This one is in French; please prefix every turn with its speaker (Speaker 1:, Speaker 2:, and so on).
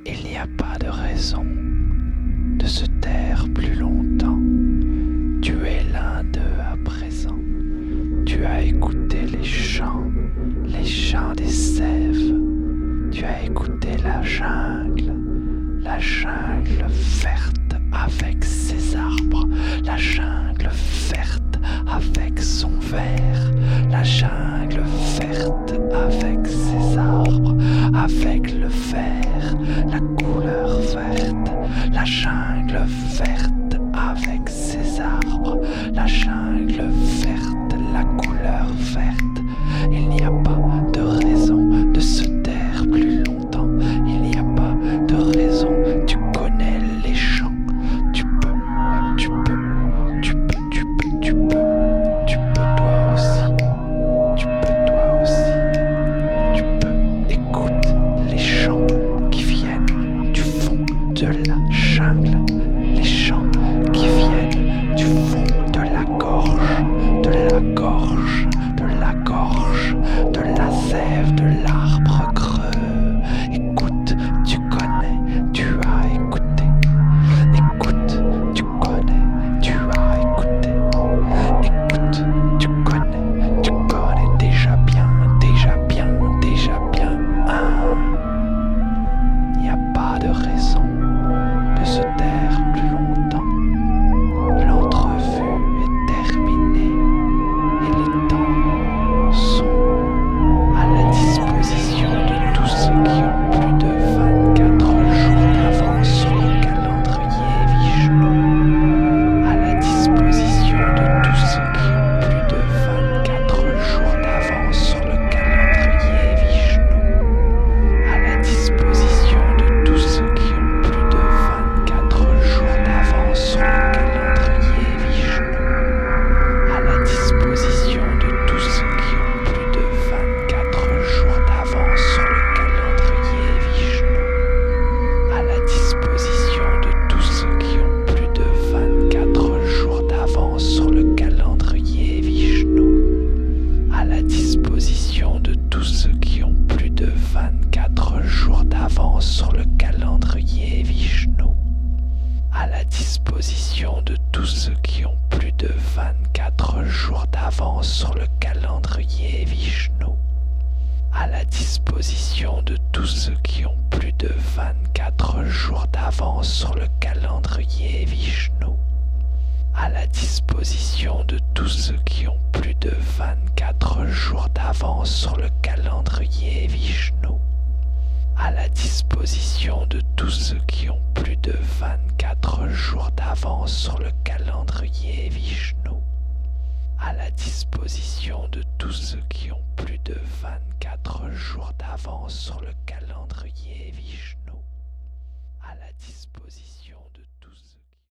Speaker 1: Il n'y a pas de raison de se taire plus longtemps. Tu es l'un d'eux à présent. Tu as écouté les chants des sèves. Tu as écouté la jungle verte avec ses arbres, la jungle verte avec son verre, la jungle verte avec ses arbres, avec le vert, la couleur verte, la jungle verte avec ses arbres, la jungle verte, la couleur verte. Il n'y a pas de raison de se taire plus longtemps. Il n'y a pas de raison. Tu connais les chants. Tu peux toi aussi. Tu peux, écoute les chants qui viennent du fond de la jungle. Les chants qui viennent du fond de la gorge, de la gorge, de la gorge, de la sève, de l'arbre creux. Écoute, tu connais, tu as écouté. Écoute, tu connais, tu as écouté. Écoute, tu connais déjà bien. Il n'y a pas de raison de se taire plus longtemps. L'entrevue est terminée et les temps sont à la disposition de tous ceux qui ont plus de 24 jours d'avance sur le calendrier Vishnu. À la disposition de tous ceux qui ont plus de 24 jours d'avance sur le calendrier Vishnu. À la disposition de tous ceux qui ont plus de 24 jours d'avance sur le calendrier Vishnu. À la disposition de tous ceux qui ont plus de 24 jours d'avance sur le calendrier Vishnu. À la disposition de tous ceux qui ont plus de 24 jours d'avance sur le calendrier Vishnu. À la disposition de tous ceux qui ont plus de 24 jours d'avance sur le calendrier Vishnu. À la disposition de tous ceux qui ont plus de 24 jours d'avance sur le calendrier Vishnu. À la disposition de tous ceux qui ont plus de 24 jours d'avance sur le calendrier Vishnu. À la disposition de tous ceux qui ont plus de 24 jours d'avance sur le calendrier Vishnu. À la disposition de tous ceux qui ont plus de 24 jours d'avance sur le calendrier Vishnu. À la disposition de tous ceux qui ont plus de 24 jours d'avance sur le calendrier Vishnu. À la disposition de tous ceux